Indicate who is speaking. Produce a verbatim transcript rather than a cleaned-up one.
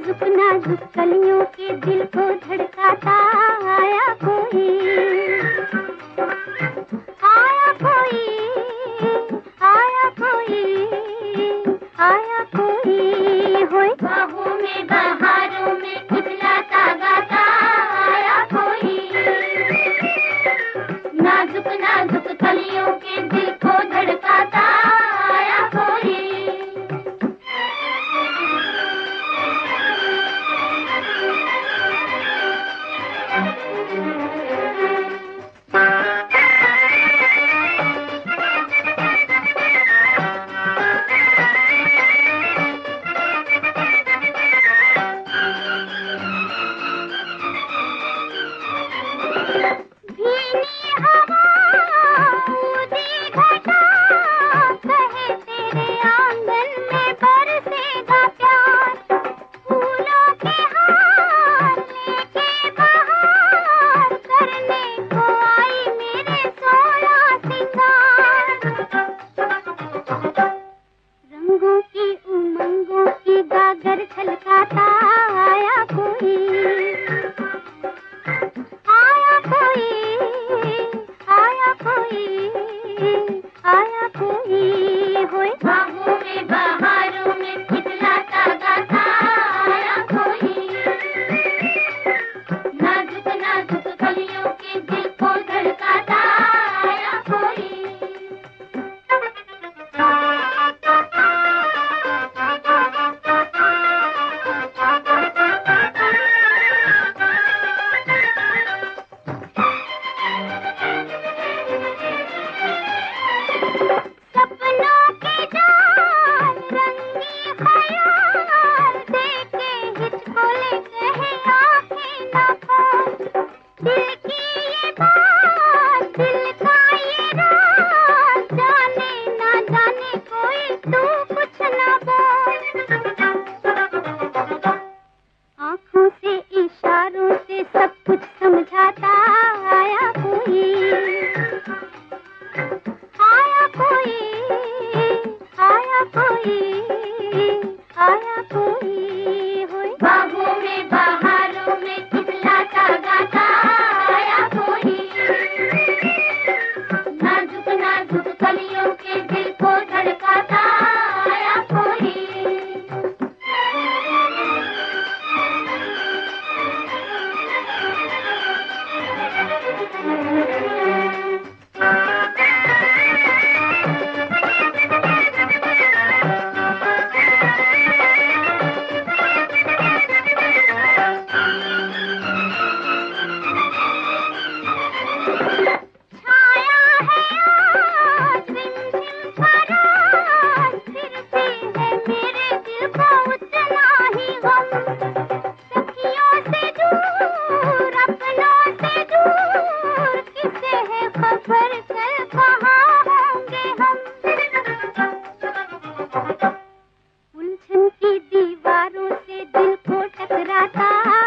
Speaker 1: नाजुक नाजुक कलियों के दिल को धड़काता आया कोई, आया कोई, आया कोई, आया कोई होए बाहों में बहारों में खिलता गाता आया कोई, नाजुक नाजुक कलियों के दिल को धड़काता आया कोई। छलकाता आया कोई, आया कोई, आया कोई, आया कोई होए बाहों में बहारों में खिलता गाता आया कोई, नाजुक नाजुक कलियों के दिल को धड़काता आया कोई। आँखों से इशारों से सब कुछ समझाता आया कोई, आया कोई, आया कोई, आया कोई होए बाहों में बहारों में खिलता गाता आया कोई, नाजुक नाजुक कलियों के दिल को धड़काता आया कोई। उलझन की दीवारों से दिल को टकराता